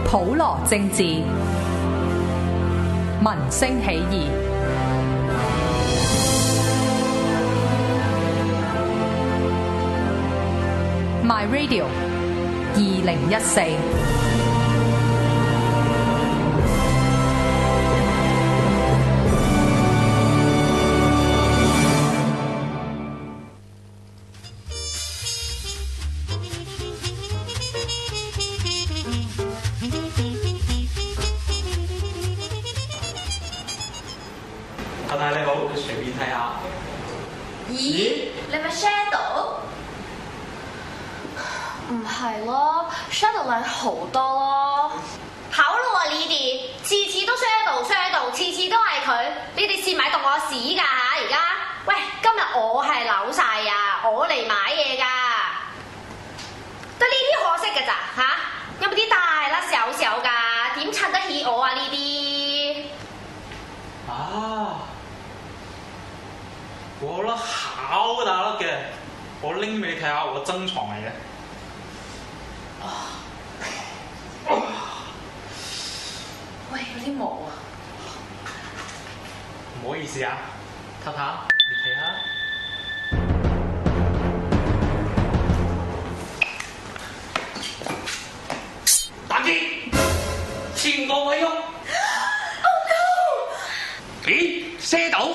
普羅政治，民聲起義。My Radio 2014。 太太你好，隨便睇下。 咦？你咪 Shadow？ 唔係咯 ，Shadow 靚好多咯。好咯喎，你哋次次都 Shadow， 次次都係佢，你哋試咪當我屎㗎嚇而家？喂，今日我係扭晒啊，我嚟買嘢㗎。得呢啲可惜㗎咋嚇？有冇啲大啦小小㗎？點襯得起我啊呢啲？ 啊！我粒好大粒嘅，我拎俾你睇下，我珍藏嚟嘅。 喂，有啲毛啊！ 唔好意思啊，睇下，你睇下。打擊，前個位喐。 Oh no！ 咦，Shadow？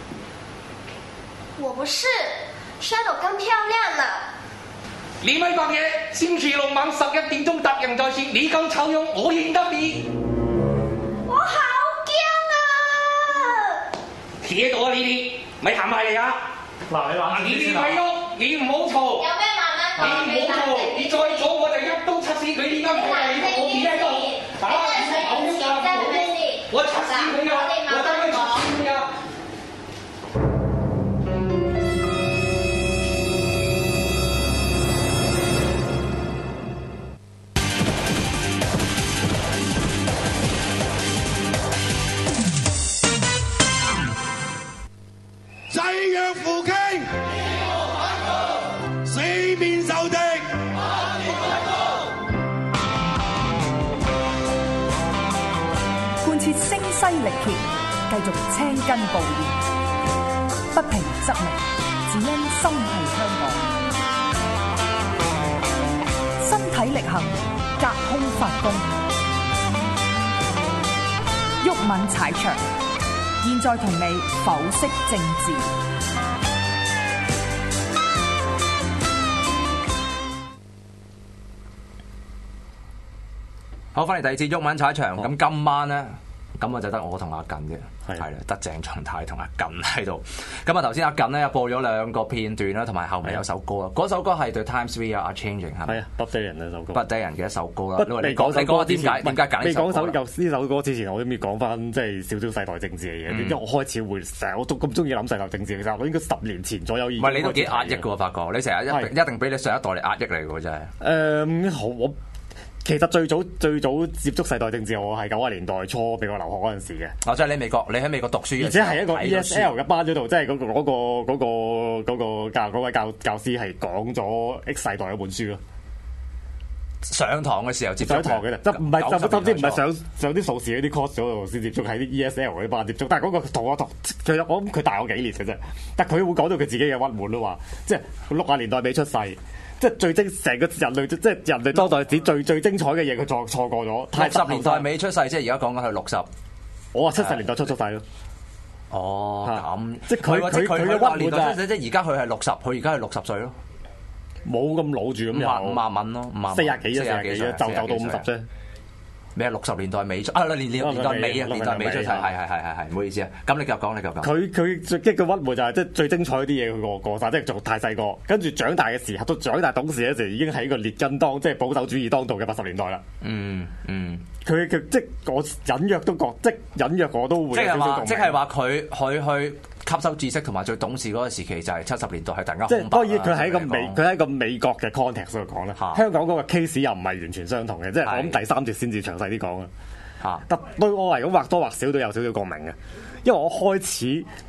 我不是 Shadow 更漂亮呢。 你咪講嘢，星期六晚11點鐘答應在線，你咁醜樣，我認得你。 我好驚啊！ 企度啊，你哋咪行埋嚟啊！ 嗱，你話你哋咪喐，你唔好嘈。 有咩慢慢你唔好嘈，你再嘈我就一刀插死佢。呢間鋪係我企喺度，打你係狗喐啊！我插死佢啊！我真係插死佢啊！ 濟弱扶傾，四面受敵， 貫徹聲嘶力竭，繼續青筋暴現，不平則鳴，只因心繫香港。身體力行，隔空發功，毓民踩場，現在同你剖析政治。 好，翻嚟第二節毓民踩場。咁今晚咧，咁啊就得我同阿近啫，係啦，得鄭松泰同阿近喺度。咁啊頭先阿近咧又播咗2個片段啦，同埋後尾有首歌啊。嗰首歌係 The Times We Are Changing 係咪？ 係啊，Bob Dylan 嘅首歌。 Bob Dylan 嘅一首歌啦。 你講點解揀呢首歌？ 你講呢首歌之前，我都要講翻即係少少世代政治嘅嘢。因為我開始會成日我都咁中意諗世代政治嘅時候，我應該10年前左右已經。 唔係你都幾壓抑嘅喎，發覺你成日一定俾你上一代嚟壓抑嚟嘅喎，真係。 我其實最早接觸世代政治，我係90年代初美國留學嗰陣時嘅。 哦，即係你喺美國讀書， 而且係一個 ESL 嘅班嗰度，即係嗰位教師係講咗 X 世代嗰本書咯。 上堂嘅時候接觸上堂嘅，即係唔係甚至唔係上啲數士嗰啲 course 嗰度先接觸，喺啲 ESL 嗰啲班接觸。但係嗰個同我其實我諗佢大我幾年嘅啫，但係佢會講到佢自己嘅鬱悶咯，話即係60年代未出世。即係成個人類，即係人類當代史最精彩嘅嘢，佢錯過咗。 60年代未出世，即係而家講緊佢60。 我話70年代出世咯。 哦，咁即係佢嘅鬱悶就係即係而家佢係60，佢而家係60歲咯。 冇咁老住咁又 50蚊咯 ，40幾啫，就到50啫。 咩60年代尾出啊？年代尾啊，年代尾出世，係，唔好意思啊。咁你繼續講。 佢最激嘅鬱悶就係即係最精彩嗰啲嘢，佢過晒，即係仲太細個，跟住長大嘅時候，到長大懂事嘅時候，已經喺個列根當，即係保守主義當道嘅80年代啦。佢即係我隱約都覺，即係隱約我都會有少少共鳴。 即係話佢去吸收知識同埋最懂事嗰個時期就係70年代，係突然間。 即係當然佢喺一個美國嘅 context 度講啦。香港嗰個 case 又唔係完全相同嘅，即係我諗第3節先至詳細啲講啊。但對我嚟講或多或少都有少少共鳴嘅，因為我開始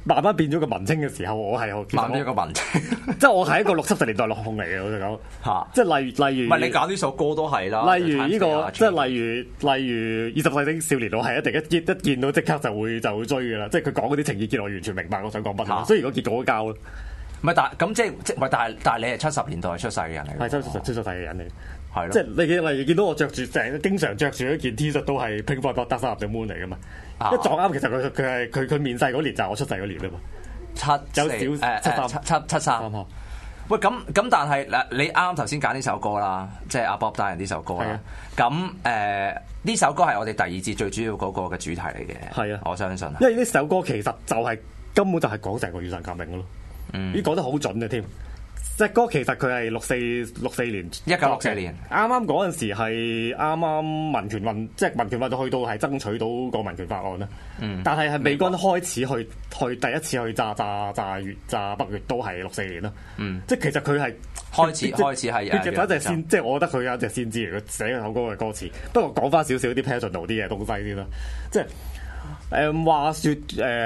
慢慢變咗個文青嘅時候，我係慢變咗個文青， 即係我係一個60、70年代落控嚟嘅，我就講嚇， 即係例如， 唔係你揀呢首歌都係啦， 例如呢個即係例如20世紀少年，我係一定一見到即刻就會追嘅啦，即係佢講嗰啲情意結，我完全明白我想講乜，雖然個結果交咯。 唔係，但係唔係，但係你係70年代出世嘅人嚟， 係出世嘅人嚟， 係咯。即係你例如見到我着住經常着住一件 T 恤都係 Pink Floyd Dark Side of the Moon嚟噶嘛，一撞啱其實佢面世嗰年就係我出世嗰年啊嘛，73。 喂，咁但係嗱，你啱啱頭先揀呢首歌啦，即係阿 Bob Dylan 呢首歌啦。咁呢首歌係我哋第二節最主要嗰個嘅主題嚟嘅。係啊，我相信。因為呢首歌其實就係根本就係講成個雨傘革命嘅咯。咦，講得好準嘅添。隻歌其實佢係64年，1964年， 啱啱嗰陣時係啱啱民權運，即係民權運到去到係爭取到個民權法案啦。但係美軍開始去第一次去炸北越都係64年啦。即係其實佢係開始係佢有一隻先，即係我覺得佢有一隻先知嚟，佢寫嗰首歌嘅歌詞。不過講翻少少啲 personal 啲嘅東西先啦，即係。話説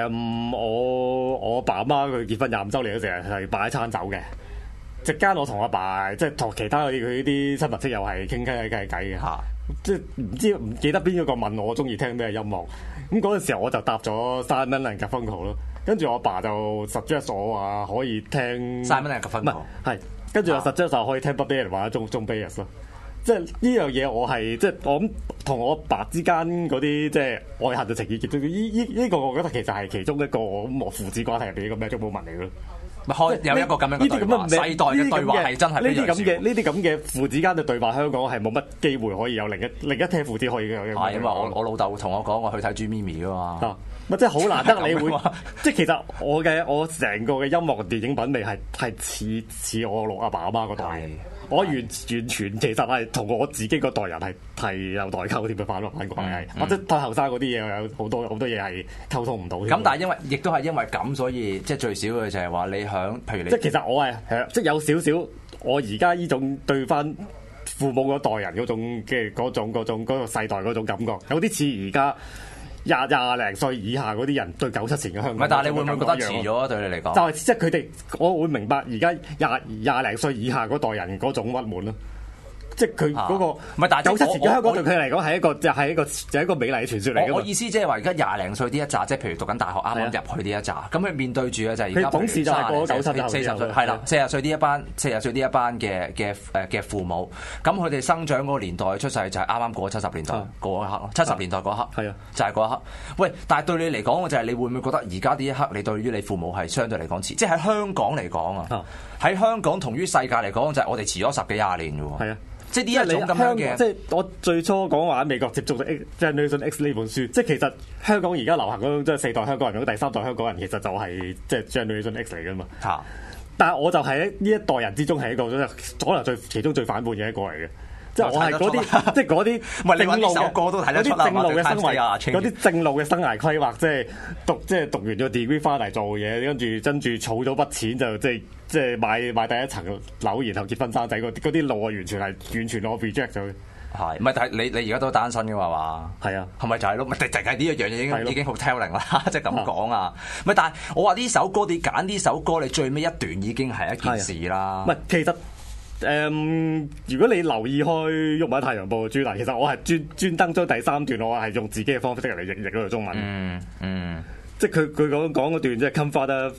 我爸阿媽佢結婚25週年嗰時係擺一餐酒嘅，席間我同阿爸即係同其他佢啲親朋戚友係傾偈嘅嚇，即係唔記得邊個問我中意聽咩音樂，咁嗰陣時候我就答咗 Simon and Garfunkel 咯，跟住我爸就 suggest 我話可以聽 Simon and Garfunkel， 係跟住我 suggest 可以聽 Bob Dylan 或者Joan Baez咯。即係呢樣嘢，我係即係我諗同我爸之間嗰啲即係愛恨嘅情意結，呢個我覺得其實係其中一個我父子關係入邊一個 magic moment 嚟嘅咯。有一個咁樣嘅對話，世代嘅對話係真係呢啲咁嘅父子間嘅對話，香港係冇乜機會可以有另一聽父子可以嘅。 係因為我老豆同我講，我去睇朱咪咪㗎嘛。 咪即係好難得你會，即係其實我成個嘅音樂電影品味係似我阿爸阿媽嗰代嘅。我完全其實係同我自己嗰代人係有代溝添嘅反關係，或者太後生嗰啲嘢有好多嘢係溝通唔到。咁但係亦都係因為咁，所以即係最少嘅就係話你響，譬如你即係其實我係即係有少少我而家呢種對翻父母嗰代人嗰種嘅嗰個世代嗰種感覺，有啲似而家。廿零歲以下嗰啲人對97前嘅香港， 唔係，但係你會唔會覺得遲咗啊？對你嚟講， 就係即係佢哋，我會明白而家廿零歲以下嗰代人嗰種鬱悶咯。即係佢嗰個唔係，但係 97前嘅香港對佢嚟講係一個美麗嘅傳説嚟嘅。 我意思即係話，而家廿零歲呢一紮，即係譬如讀緊大學啱啱入去呢一紮，咁佢面對住嘅就係而家董事就係過咗97 40歲，係啦，40歲呢一班嘅父母，咁佢哋生長嗰個年代出世就係啱啱過咗70年代嗰一刻咯，70年代嗰一刻，係啊，就係嗰一刻。喂，但係對你嚟講，就係你會唔會覺得而家呢一刻，你對於你父母係相對嚟講遲？即係喺香港嚟講啊，喺香港同於世界嚟講，就係我哋遲咗10幾20年嘅喎。係啊。即係呢一種咁樣嘅， 即係我最初講話喺美國接觸咗 Generation X 呢本書，即係其實香港而家流行嗰種即係4代香港人，嗰第3代香港人其實就係即係 Generation X 嚟㗎嘛。嚇！但係我就喺呢一代人之中係一個可能其中最反叛嘅一個嚟嘅。即係我係嗰啲，即係嗰啲正路嘅歌都睇得出啦。嗰啲正路嘅生涯規劃，即係讀完咗 degree 翻嚟做嘢，跟住儲咗筆錢就即係買第一層樓，然後結婚生仔嗰啲路啊，完全我 reject 咗。 係，唔係？但係你而家都單身嘅嘛？係啊，係咪就係咯？咪就係呢一樣嘢已經好 telling 啦，即係咁講啊！咪但係我話呢首歌，你揀呢首歌，你最尾一段已經係一件事啦。唔係，其實。如果你留意開《毓民太陽報》嘅專欄，其實我係專登將第3段，我係用自己嘅方式嚟譯嗰個中文。即係佢講嗰段，即係 Come father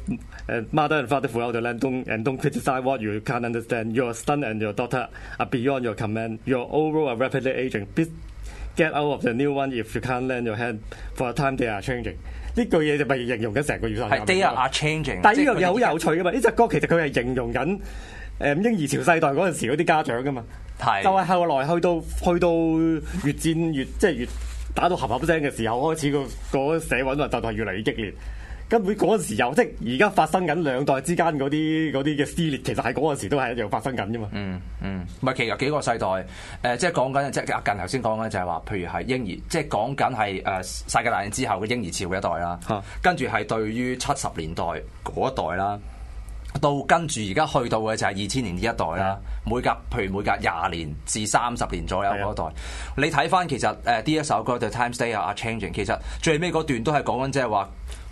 and father throughout the land and don't criticize what you can't understand. Your son and your daughter are beyond your command. Your old world are rapidly aging. Please get out of the new one if you can't lend your hand. For a time they are changing. 呢句嘢就咪形容緊成個雨傘革命。係 They are changing。但係呢樣嘢好有趣噶嘛？呢隻歌其實佢係形容緊。嬰兒潮世代嗰陣時嗰啲家長噶嘛，就係後來去到越戰越打到冚聲嘅時候，開始個社會運動就係越嚟越激烈。根本嗰陣時又即係而家發生緊兩代之間嗰啲嘅撕裂，其實喺嗰陣時都係一樣發生緊啫嘛。唔係其實幾個世代即係講緊即係阿近頭先講緊就係話，譬如係嬰兒，即係講緊係世界大戰之後嘅嬰兒潮嘅一代啦，跟住係對於70年代嗰一代啦。到跟住而家去到嘅就係2000年呢一代啦，每隔20年至30年左右嗰一代，你睇翻其實呢一首歌《The Times They Are Changing》，其實最尾嗰段都係講緊即係話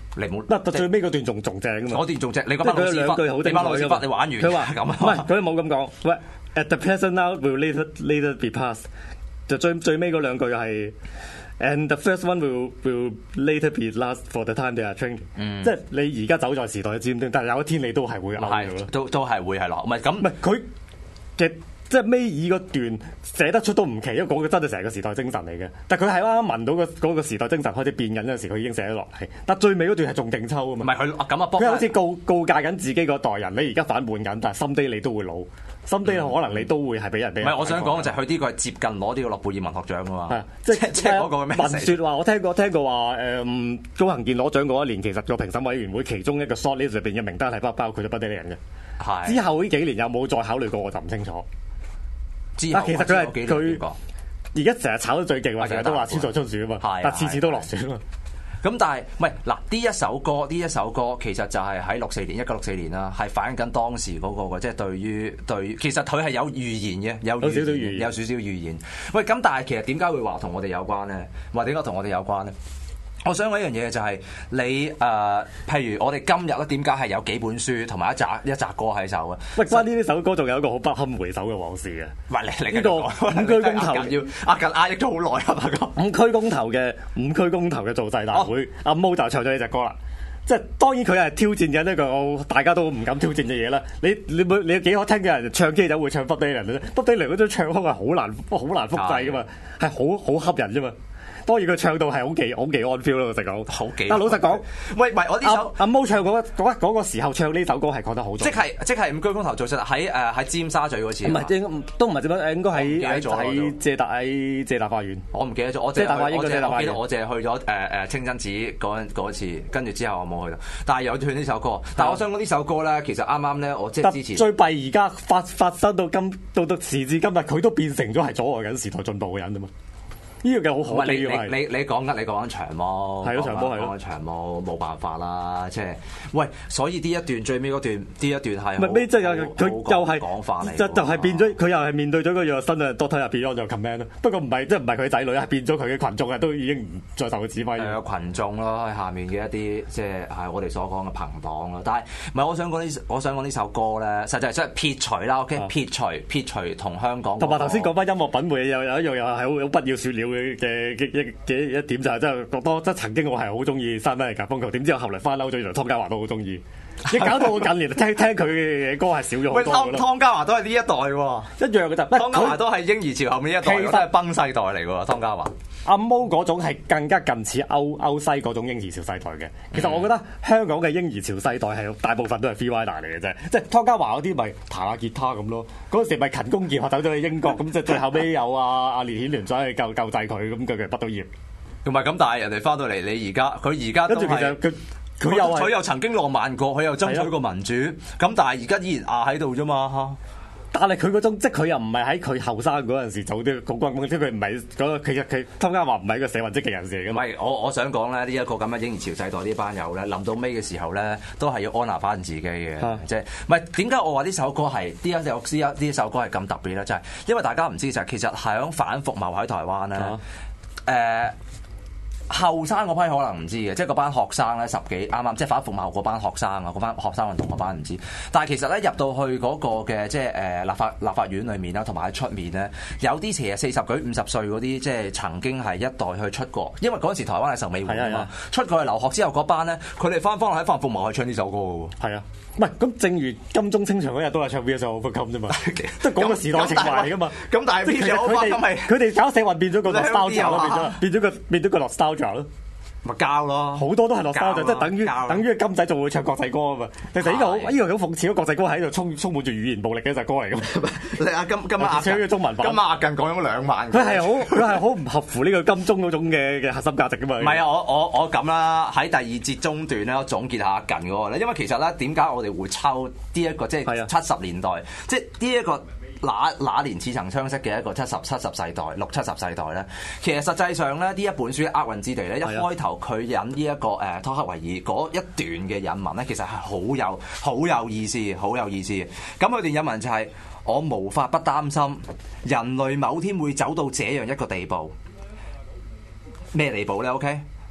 你冇。 嗱，最尾嗰段仲正㗎嘛。 嗰段仲正，你嗰班老屎忽，你班老屎忽，你玩完。 佢話咁啊， 唔係佢冇咁講。喂 ，at the present now will later be past。就最尾嗰兩句係。And the first one will later be last for the time they are trained。即係你而家走在時代嘅尖端，但係有一天你都係會落嘅咯。 都係會係落，唔係咁。 唔係佢嘅即係尾二嗰段寫得出都唔奇，因為嗰個真係成個時代精神嚟嘅。但係佢係啱啱聞到嗰個時代精神開始變緊嗰陣時，佢已經寫咗落嚟。但係最尾嗰段係仲勁抽啊嘛。 唔係佢咁啊， 佢好似告誡緊自己嗰代人，你而家反叛緊，但係someday你都會老。someday可能你都會係俾人哋。 唔係，我想講嘅就係佢呢個係接近攞呢個諾貝爾文學獎㗎嘛。 係即係嗰個文説話，我聽過話高行健攞獎嗰一年，其實個評審委員會其中一個 short list 入邊嘅名單係包括咗不得人嘅。係之後呢幾年有冇再考慮過，我就唔清楚。但其實佢而家成日炒得最勁，成日都話千載春選啊嘛，但次次都落選啊嘛。 咁但係唔係嗱？呢一首歌其實就係喺1964年啦，係反映緊當時嗰個即係對，其實佢係有預言嘅，有少少預言。喂，咁但係其實點解會話同我哋有關咧？話點解同我哋有關咧？我想講一樣嘢就係你譬如我哋今日咧，點解係有幾本書同埋一集歌喺手啊？喂， 關於呢首歌仲有一個好不堪回首嘅往事嘅。 喂，你呢個五區公投要壓抑咗好耐啊嘛！ 五區公投嘅造勢大會，阿毛就唱咗呢隻歌啦。即係當然佢係挑戰緊一個大家都唔敢挑戰嘅嘢啦。你幾可聽嘅人唱 K 就會唱 Bob Dylan 咧，Bob Dylan嗰種唱腔係好難複製噶嘛，係好恰人啫嘛。當然佢唱到係好技安 feel 咯，老實講。好技。但老實講， 喂，唔係我呢首阿毛唱嗰個時候唱呢首歌係講得好咗。 即係五區公投做出喺尖沙咀嗰次。唔係都唔係點樣？應該喺謝達花園。 我唔記得咗。我淨係去咗清真寺嗰次，跟住之後我冇去到。但係有唱呢首歌。但係我想講呢首歌咧，其實啱啱咧，我即係之前最弊而家發生到時至今日，佢都變成咗係阻礙緊時代進步嘅人啊嘛。呢個嘅好可悲嘅。 你講緊長毛， 係咯長毛係咯， 講緊長毛冇辦法啦，即係喂，所以呢一段最尾嗰段，呢一段係唔係即係佢又係講法嚟， 就係變咗佢又係面對咗個藥新嘅 Doctor 入變咗就 command 咯。不過唔係即係唔係佢仔女，係變咗佢嘅群眾啊，都已經唔再受佢指揮。 係群眾咯，喺下面嘅一啲即係我哋所講嘅朋黨咯。但係唔係我想講呢首歌咧，實際即係撇除啦 ，OK， 撇除同香港。同埋頭先講翻音樂品味有一樣又係好不要説了嘅一點就係真係覺得，即係曾經我係好中意山低嘅風球，點知我後嚟翻嬲咗，原來湯家驊都好中意，你搞到我近年聽佢嘅歌係少咗好多。 湯家驊都係呢一代喎， 一樣嘅啫。 湯家驊都係嬰兒潮後面一代，都係崩世代嚟嘅喎。湯家驊阿毛嗰種係更加近似歐西嗰種嬰兒潮世代嘅。其實我覺得香港嘅嬰兒潮世代係大部分都係 free rider 嚟嘅啫，即係湯家驊嗰啲咪彈下吉他咁咯。嗰陣時咪勤工儉學走咗去英國，咁即係最後尾有阿列顯聯走去救濟佢，咁佢畢到業。 同埋咁，但係人哋翻到嚟，你佢而家都係佢又曾經浪漫過，佢又爭取過民主，咁但係而家依然喺度啫嘛。 但係佢嗰種，即係佢又唔係喺佢後生嗰陣時做啲公關，即係佢唔係嗰個。其實佢湯家驊唔係一個社運積極人士嚟嘅。唔係，我想講咧，呢一個咁嘅嬰兒潮世代呢班友咧，臨到尾嘅時候咧，都係要安撫翻自己嘅。即係唔係點解我話呢首歌係呢首歌係咁特別咧？就係因為大家唔知就係其實響反服貿喺台灣咧，後生嗰批可能唔知嘅，即係嗰班學生咧10幾啱即係反服貿嗰班學生啊，嗰班學生運動嗰班唔知。但係其實咧入到去嗰個嘅即係立法院裏面啦，同埋喺出面咧，有啲其實40幾50歲嗰啲，即係曾經係一代去出國，因為嗰陣時台灣係受美援啊嘛，出過去留學之後嗰班咧，佢哋翻喺反服貿去唱呢首歌嘅喎。係啊。唔係咁，正如金鐘清場嗰日都係唱 VS Overcome 啫嘛，即係講個時代情懷嚟噶嘛。咁但係佢哋搞社運變咗個 nostalgia 咯，變咗個 nostalgia 咯。咪交咯，好多都係nostalgia，即係等於金仔仲會唱國際歌啊嘛。其實呢個好諷刺咯，國際歌係喺度充滿住語言暴力嘅一隻歌嚟㗎嘛。你阿今晚唱嘅中文版，今晚阿近講咗2萬。佢係好唔合乎呢個金鐘嗰種嘅核心價值㗎嘛。唔係啊，我咁啦，喺第2節中段咧，我總結下阿近嗰個咧，因為其實咧點解我哋會抽呢一個即係70年代，即係呢一個。那年似曾相識嘅一個70世代60、70世代咧，其實實際上咧呢一本書《厄運之地》咧，一開頭佢引呢一個湯克維爾嗰一段嘅引文咧，其實係好有意思，好有意思。咁佢段引文就係、是、我無法不擔心人類某天會走到這樣一個地步，咩地步咧 ？OK，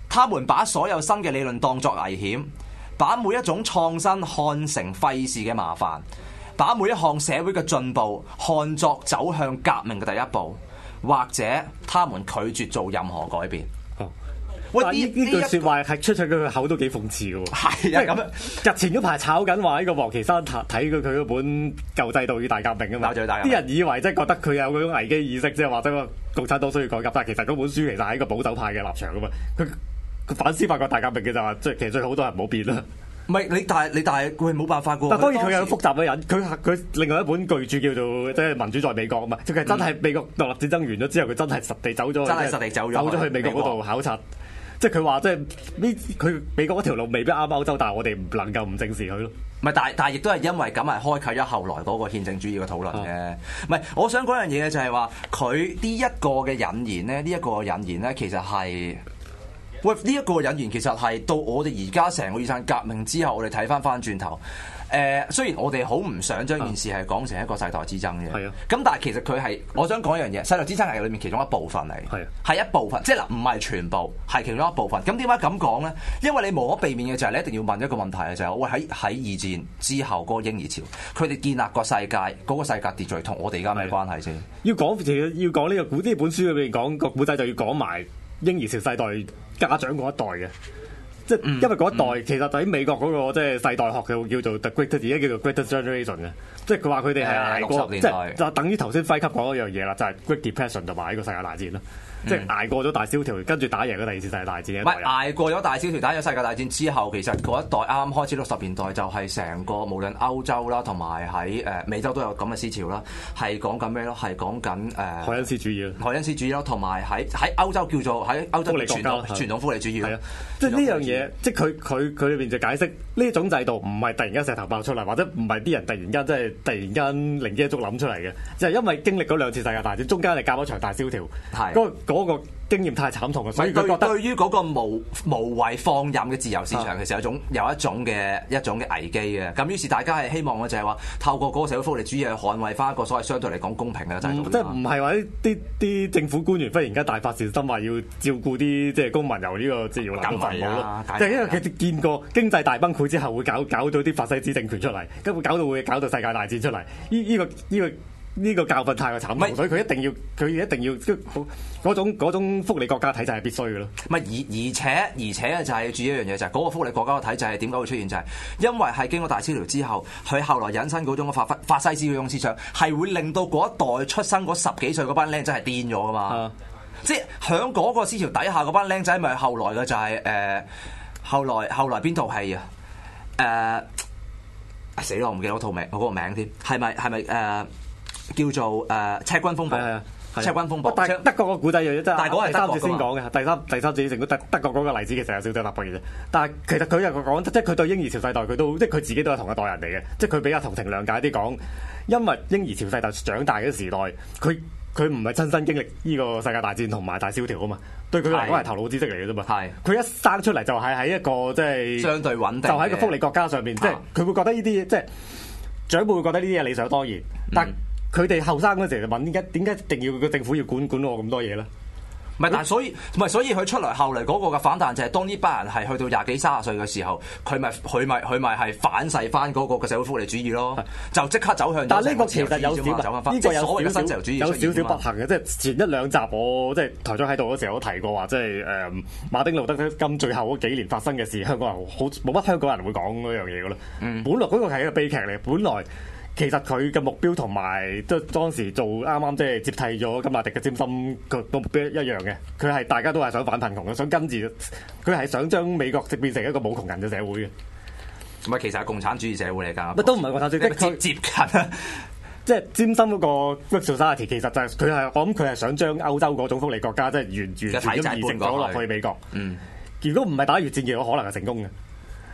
他們把所有新嘅理論當作危險，把每一種創新看成費事嘅麻煩，把每一項社會嘅進步看作走向革命嘅第一步，或者他們拒絕做任何改變。 喂，呢句説話係出佢口都幾諷刺嘅喎。 係啊，咁樣日前嗰排炒緊話呢個王岐山睇佢嗰本舊制度與大革命啊嘛，啲人以為即係覺得佢有嗰種危機意識，即係或者個共產黨需要改革，但係其實嗰本書其實係一個保守派嘅立場噶嘛。佢反思法國大革命嘅就話，即係其實最好多人唔好變啦。 唔係你但係佢冇辦法㗎。 但當然佢有複雜嘅人，佢另外一本巨著叫做即係民主在美國啊嘛，即係真係美國獨立戰爭完咗之後，佢真係實地走咗去美國嗰度考察。即係佢話，即係呢佢美國嗰條路未必啱歐洲，但係我哋唔能夠唔正視佢咯。 唔係，但係亦都係因為咁係開啟咗後來嗰個憲政主義嘅討論嘅。唔係，我想講樣嘢就係話，佢呢一個嘅引言咧，其實係喂呢一個引言其實係到我哋而家成個雨傘革命之後，我哋睇翻轉頭。雖然我哋好唔想將件事係講成一個世代之爭嘅，咁但係其實佢係我想講一樣嘢，世代之爭係裏面其中一部分嚟，係一部分，即係嗱唔係全部，係其中一部分。咁點解咁講咧？因為你無可避免嘅就係你一定要問一個問題嘅就係，喂喺二戰之後嗰個嬰兒潮，佢哋建立個世界嗰個世界秩序同我哋而家咩關係先？要講呢個古呢本書裏邊講個古仔，就要講埋嬰兒潮世代家長嗰一代嘅。即係因為嗰一代其實喺美國嗰個即係世代學嘅叫做 The Greatest， 而家叫做 Greatest Generation 嘅，即係佢話佢哋係捱過，即係就等於頭先輝級講一樣嘢啦，就係 Great Depression 同埋呢個世界大戰啦。即係捱過咗大蕭條，跟住打贏咗第二次世界大戰。 唔係捱過咗大蕭條，打贏世界大戰之後，其實嗰一代啱啱開始60年代就係成個無論歐洲啦，同埋喺美洲都有咁嘅思潮啦，係講緊咩咯？係講緊凱恩斯主義啦， 凱恩斯主義啦，同埋喺歐洲叫做喺歐洲嘅傳統福利主義。係啊， 即係呢樣嘢，即係佢裏邊就解釋呢種制度唔係突然間石頭爆出嚟，或者唔係啲人突然間靈機一觸諗出嚟嘅，就係因為經歷嗰兩次世界大戰，中間係夾咗場大蕭條，嗰個經驗太慘痛啦，所以佢覺得對於嗰個無謂放任嘅自由市場，其實有一種嘅危機嘅。咁於是大家係希望嘅就係話，透過嗰個社會福利主義去捍衛翻一個所謂相對嚟講公平嘅制度。 即係唔係話啲政府官員忽然間大發善心，話要照顧啲即係公民由呢個即係要流動咯。即係因為佢哋見過經濟大崩潰之後會搞到啲法西斯政權出嚟，跟住會搞到世界大戰出嚟。呢個教訓太過慘痛，所以佢一定要嗰種福利國家體制係必須嘅咯。 唔係而且就係注意一樣嘢，就係嗰個福利國家嘅體制係點解會出現，就係因為係經過大蕭條之後，佢後來引申嗰種法西斯嗰種思想，係會令到嗰一代出生嗰10幾歲嗰班僆仔係癲咗噶嘛。即係響嗰個思潮底下嗰班僆仔，咪後來嘅就係後來邊套戲啊？死啦！我唔記得嗰套名，我嗰個名添，係咪叫做赤軍風暴？赤軍風暴。但係德國個古仔又真係，但係嗰係第三節先講嘅，第三節成個德國嗰個例子其實有少少特別嘅啫。但係其實佢又講，即係佢對嬰兒潮世代佢都，即係佢自己都係同一代人嚟嘅，即係佢比較同情諒解啲講，因為嬰兒潮世代長大嘅時代，佢唔係親身經歷呢個世界大戰同埋大蕭條啊嘛，對佢嚟講係頭腦知識嚟嘅啫嘛。佢一生出嚟就係喺一個即係相對穩定，就喺個福利國家上邊，即係佢會覺得呢啲即係長輩會覺得呢啲嘢理所當然，但佢哋後生嗰陣時就問點解一定要個政府要管我咁多嘢咧？ 唔係，但係所以佢出嚟後嚟嗰個嘅反彈就係當呢班人係去到20幾30歲嘅時候，佢咪係反噬翻嗰個嘅社會福利主義咯，就即刻走向。但係呢個其實有少少新自由主義有少少不幸嘅，即係前一兩集我即係台長喺度嗰時候我提過話，即係馬丁路德金最後嗰幾年發生嘅事，香港人冇乜香港人會講嗰樣嘢㗎啦。本來嗰個係一個悲劇嚟，本來。其實佢嘅目標同埋即係當時做啱啱即係接替咗甘迺迪嘅占心個目標一樣嘅，佢係大家都係想反貧窮嘅，想跟住佢係想將美國變成一個冇窮人嘅社會嘅。 唔係，其實係共產主義社會嚟㗎。 都唔係共產主義， 即接近。 即係占心嗰個 Great Society，其實就係我諗佢係想將歐洲嗰種福利國家即係完全咁移植咗落去美國。如果唔係打越戰嘅話，可能係成功嘅。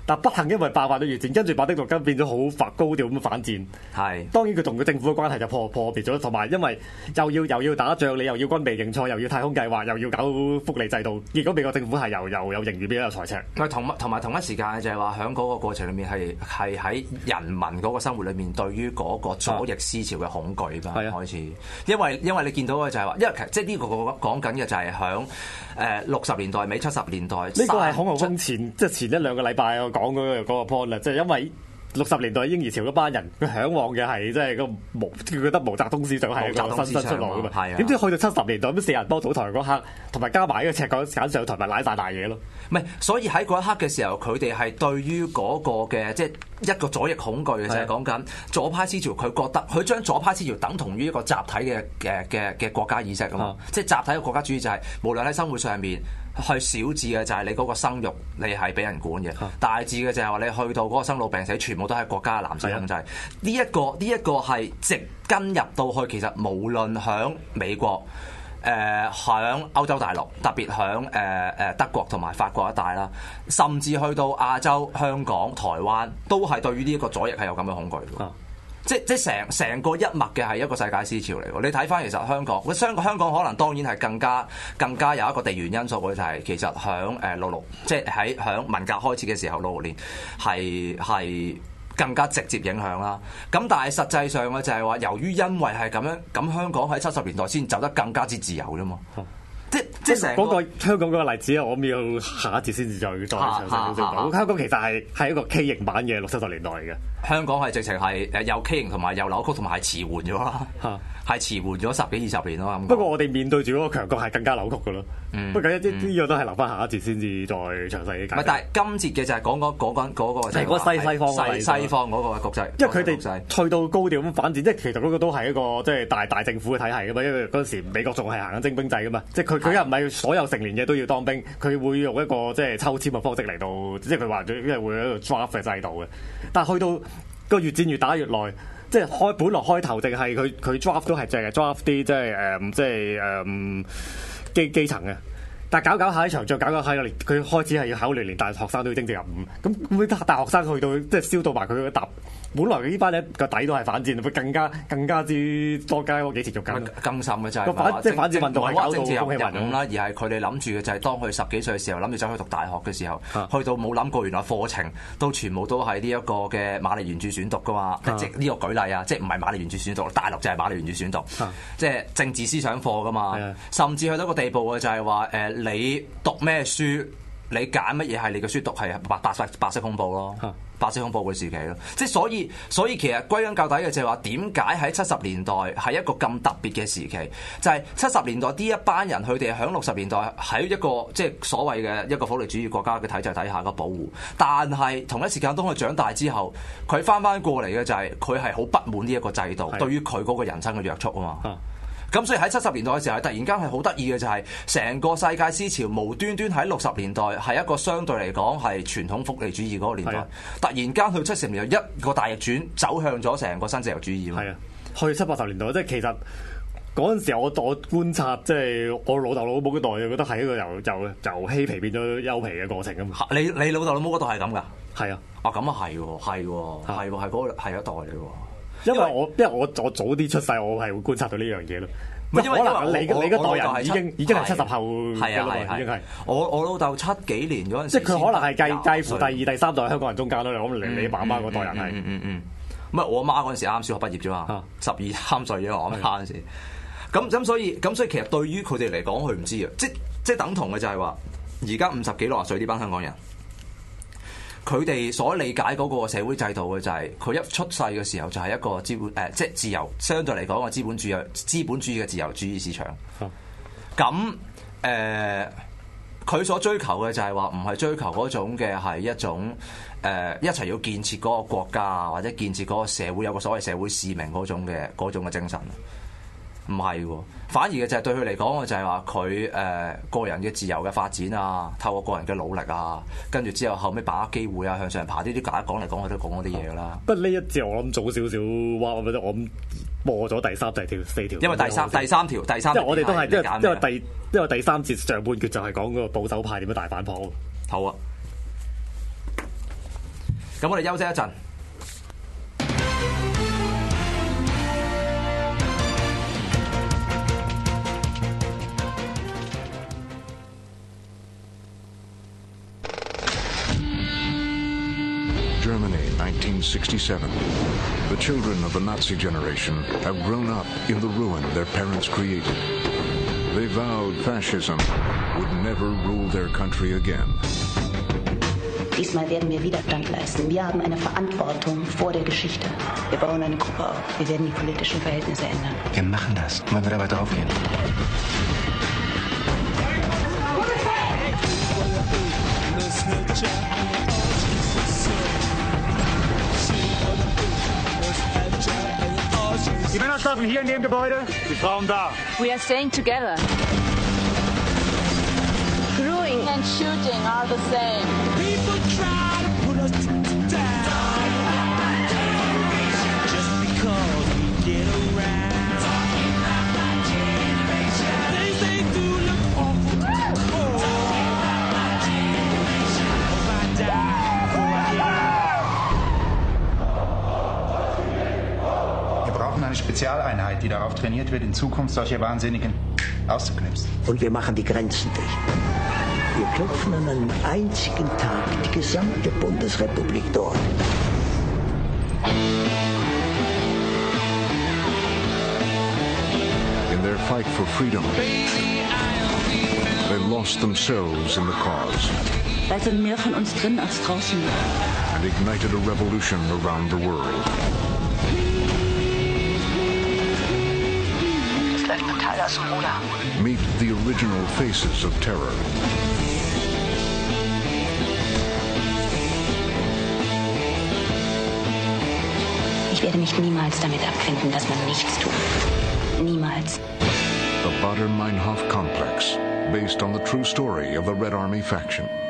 但不幸因為爆發咗越戰，跟住馬丁路德變咗好高調咁反戰。 係當然佢同個政府嘅關係就破滅咗，同埋因為又要打仗，你又要軍備競賽，又要太空計劃，又要搞福利制度，結果美國政府係又有盈餘變咗有財赤。 同埋同一時間就係話喺嗰個過程裏面係喺人民嗰個生活裏面對於嗰個左翼思潮嘅恐懼吧開始，因為你見到嘅就係話，因為即係呢個講緊嘅就係響60年代尾70年代， 呢個係孔誥烽即係前1-2個禮拜我講嗰個 point 啦，即係因為60年代嬰兒潮嗰班人，佢嚮往嘅係即係佢覺得毛澤東思想係個新出路㗎嘛。點知去到70年代咁4人幫組台嗰刻，同埋加埋呢個赤腳揀上台，咪瀨晒大嘢咯。 唔係，所以喺嗰一刻嘅時候，佢哋係對於嗰個嘅即係一個左翼恐懼嘅，就係講緊左派思潮。佢覺得佢將左派思潮等同於一個集體嘅國家意識咁嘛，即係集體嘅國家主義就係無論喺生活上面。去小智嘅就係你嗰個生育，你係俾人管嘅；大智嘅就係話你去到嗰個生老病死，全部都係國家嘅男性控制。呢一個係直根入到去，其實無論響美國、響歐洲大陸，特別響德國同埋法國一帶啦，甚至去到亞洲、香港、台灣，都係對於呢一個左翼係有咁嘅恐懼嘅。即成個一脈嘅係一個世界思潮嚟喎。你睇翻其實香港可能當然係更加有一個地緣因素嘅，就係其實響66，即係響文革開始嘅時候66年係更加直接影響啦。咁但係實際上嘅就係話，由於因為係咁樣，咁香港喺70年代先走得更加之自由啫嘛。即係成個香港嗰個例子，我哋要下一節先至再詳細講。香港其實係一個畸形版嘅60-70年代嚟嘅。香港係直情係有畸形同埋有扭曲，同埋係遲緩咗啦，係遲緩咗10幾20年咯。不過我哋面對住嗰個強國係更加扭曲嘅咯。不過呢個都係留翻下一節先至再詳細解釋。但係今節嘅就係講緊嗰個就係嗰西方嗰個局勢，因為佢哋去到高調咁反戰，即係其實嗰個都係一個即係大政府嘅體系㗎嘛。因為嗰陣時美國仲係行緊徵兵制㗎嘛，即係佢又唔係所有成年嘅都要當兵，佢會用一個即係抽籤嘅方式嚟到，即係佢話因為會有一個 draft 嘅制度嘅。但係去到個越戰越打越耐，即係本來開頭淨係佢 draft 都係淨係 draft 啲即係基層嘅，但係搞下一場再搞下佢開始係要考慮連大學生都要徵召入伍，咁大學生去到即係燒到埋佢嗰沓。本來呢班人個底都係反戰，會更加之多加嗰幾次續緊。更甚嘅就係即係反戰運動係搞到風氣雲湧啦，而係佢哋諗住嘅就係當佢10幾歲嘅時候，諗住走去讀大學嘅時候，去到冇諗過原來課程都全部都係呢一個嘅瑪麗原著選讀噶嘛。即係呢個舉例啊，即係唔係瑪麗原著選讀，大陸就係瑪麗原著選讀，即係政治思想課噶嘛。甚至去到一個地步嘅就係話你讀咩書，你揀乜嘢係你嘅書讀係白色恐怖咯。白色恐怖嘅時期咯，即係所以其實歸根究底嘅就係話點解喺70年代係一個咁特別嘅時期，就係70年代呢一班人佢哋喺60年代喺一個即係所謂嘅一個福利主義國家嘅體制底下嘅保護，但係同一時間當佢長大之後，佢翻過嚟嘅就係佢係好不滿呢一個制度對於佢嗰個人生嘅約束啊嘛。咁所以喺70年代嘅時候，突然間係好得意嘅就係成個世界思潮無端端喺60年代係一個相對嚟講係傳統福利主義嗰個年代，突然間去70年代一個大逆轉，走向咗成個新自由主義。係啊，去70、80年代即係其實嗰陣時我觀察即係我老豆老母嗰代，就覺得係一個由嬉皮變咗優皮嘅過程啊嘛。你老豆老母嗰代係咁㗎？係啊。啊咁啊係喎，係嗰個係一代嚟喎。因為我早啲出世，我係會觀察到呢樣嘢咯。可能你嗰代人已經係70後嘅咯，已經係。我老豆70幾年嗰陣時，即係佢可能係介乎第2、第3代香港人中間咯。咁你爸媽嗰代人係。唔係我阿媽嗰陣時啱小學畢業啫嘛，12、13歲啫我阿媽嗰陣時。咁所以其實對於佢哋嚟講，佢唔知啊。即係等同嘅就係話，而家50幾60歲呢班香港人。佢哋所理解嗰個社會制度嘅就係佢一出世嘅時候就係一個資本即係自由，相對嚟講個資本主義嘅自由主義市場。咁佢所追求嘅就係話唔係追求嗰種嘅係一種一齊要建設嗰個國家或者建設嗰個社會有個所謂社會使命嗰種嘅精神。唔係喎，反而嘅就係對佢嚟講嘅就係話佢個人嘅自由嘅發展啊，透過個人嘅努力啊，跟住之後尾把握機會啊，向上爬呢啲大家講嚟講去都講嗰啲嘢啦。不過呢一節我諗早少少，我諗播咗第3、第4條。因為第三條，即係我哋都係因為第3節上半決就係講嗰個保守派點樣大反撲。好啊。 咁我哋休息一陣。 Germany, 1967. The children of the Nazi generation have grown up in the ruin their parents created. They vowed fascism would never rule their country again. Diesmal werden wir Widerstand leisten. Wir haben eine Verantwortung vor der Geschichte. Wir bauen eine Gruppe auf. Wir werden die politischen Verhältnisse ändern. Wir machen das. Wollen wir dabei draufgehen? Die Männer schlafen hier in dem Gebäude, die Frauen da. We are staying together. Screwing and shooting are the same. People try to put us down just because we get around. They do look awful. If I die before I get out. Wir brauchen eine Spezialeinheit, die darauf trainiert wird, in Zukunft solche Wahnsinnigen auszuknipsen. Und wir machen die Grenzen dicht. Wir klopfen an einem einzigen Tag die gesamte Bundesrepublik durch. In their fight for freedom, they lost themselves in the cause. Da sind mehr von uns drin als draußen. And ignited a revolution around the world. Das läuft total aus dem Ruder. Meet the original faces of terror. Ich werde mich niemals damit abfinden, dass man nichts tut. Niemals. The Baader-Meinhof Complex, based on the true story of the Red Army faction.